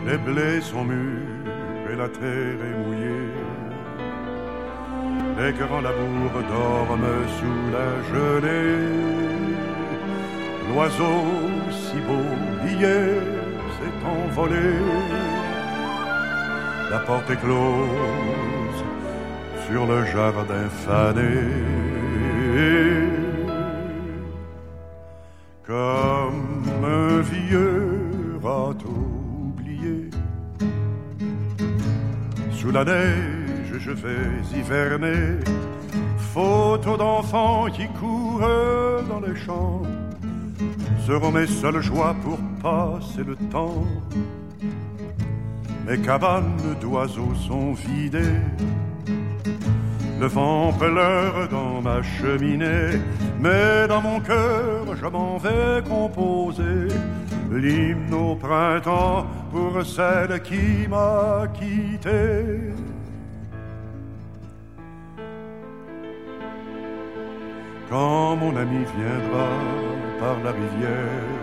Les blés sont mûrs et la terre est mouillée. Les grands labours dorment sous la gelée. L'oiseau si beau hier s'est envolé. La porte est close sur le jardin fané. Comme un vieux râteau oublié, sous la neige je vais hiverner. Photos d'enfants qui courent dans les champs seront mes seules joies pour passer le temps. Mes cabanes d'oiseaux sont vidées. Le vent pleure dans ma cheminée, mais dans mon cœur je m'en vais composer l'hymne au printemps pour celle qui m'a quitté. Quand mon ami viendra par la rivière,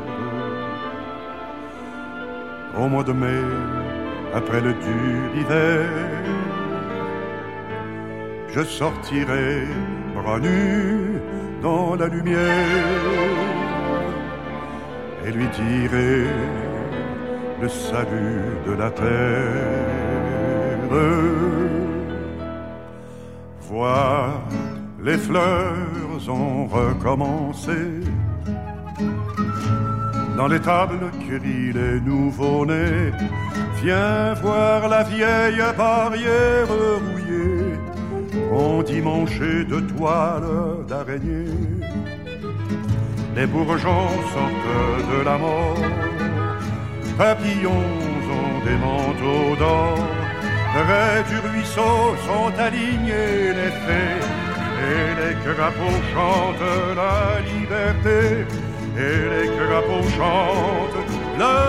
au mois de mai, après le dur hiver, je sortirai bras nus dans la lumière et lui dirai le salut de la terre. Vois, les fleurs ont recommencé. Dans les tables crient les nouveaux-nés. Viens voir la vieille barrière rouillée, endimanchée de toiles d'araignée. Les bourgeons sortent de la mort, papillons ont des manteaux d'or. Près du ruisseau sont alignés les fées, et les crapauds chantent la liberté, et les crapauds chantent la